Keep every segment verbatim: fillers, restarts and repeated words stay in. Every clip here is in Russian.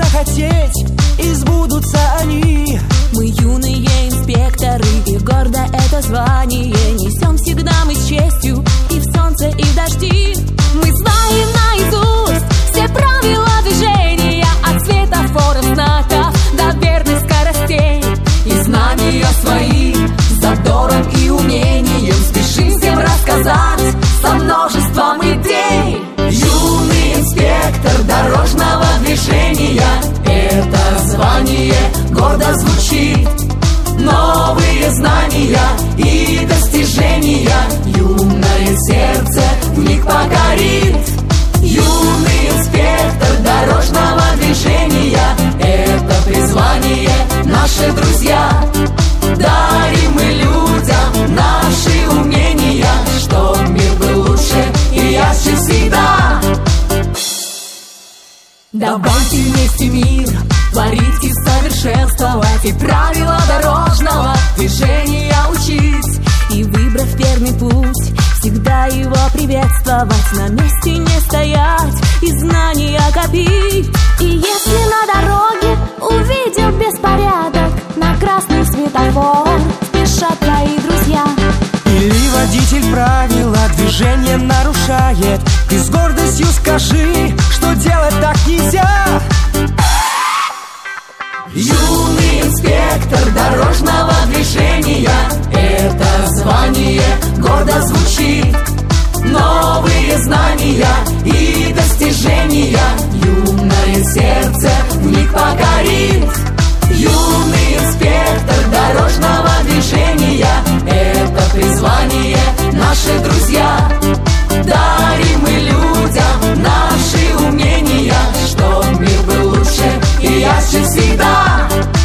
захотеть, и сбудутся они. Мы юные инспекторы, и гордо это звание несем всегда мы с честью, и в солнце, и в дожди. Мы знаем наизусть все правила движения, от светофоров, знаков до верных скоростей. И знания свои задором и умением спешим всем рассказать со множеством идей. Юный инспектор дорожного движения, это звание гордо звучит. Новые знания и достижения юное сердце вмиг покорит. Юный инспектор дорожного движения, это призвание, наши друзья. Дарим мы людям наши умения, чтоб мир был лучше и ярче всегда. Давайте вместе мир творить и совершенствовать, и правила дорожного движения учить. И выбрав верный путь, всегда его приветствовать, на месте не стоять и знания копить. И если на дороге увидел беспорядок, на красный светофор спешат твои друзья. Или водитель правила движения нарушает, ты с гордостью скажи, что делать так нельзя. Юный инспектор дорожного движения, это звание гордо звучит. Новые знания и достижения юное сердце вмиг покорит. Юный инспектор дорожного движения, это призвание, наши друзья. Дарим мы людям наши умения, чтоб мир был лучше и ярче всегда.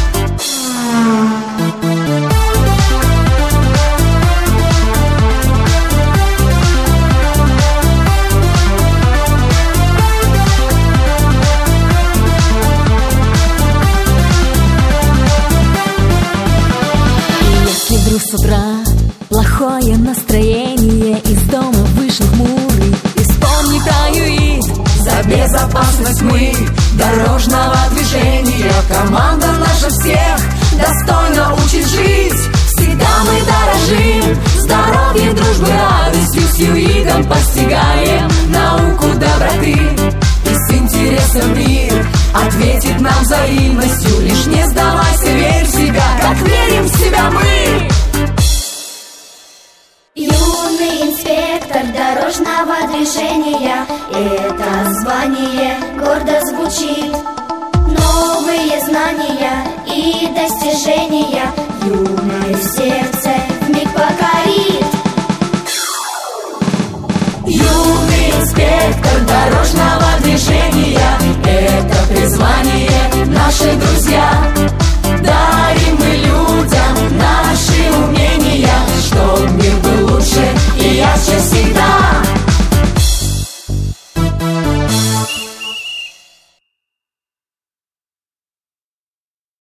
Если вдруг с утра плохое настроение, из дома вышел хмурый, и вспомни про ЮИД. За безопасность мы дорожного движения, команда наша всех достойно учит жить. Всегда мы дорожим здоровьем, дружбой, радостью, с ЮИДом постигаем науку доброты. И с интересом мир ответит нам взаимностью, лишь не сдавайся, верь в себя, как верим в себя мы. Юный инспектор дорожного движения, это звание гордо звучит. Новые знания и достижения юное сердце вмиг покорит. Юный инспектор дорожного движения, это призвание, наши друзья.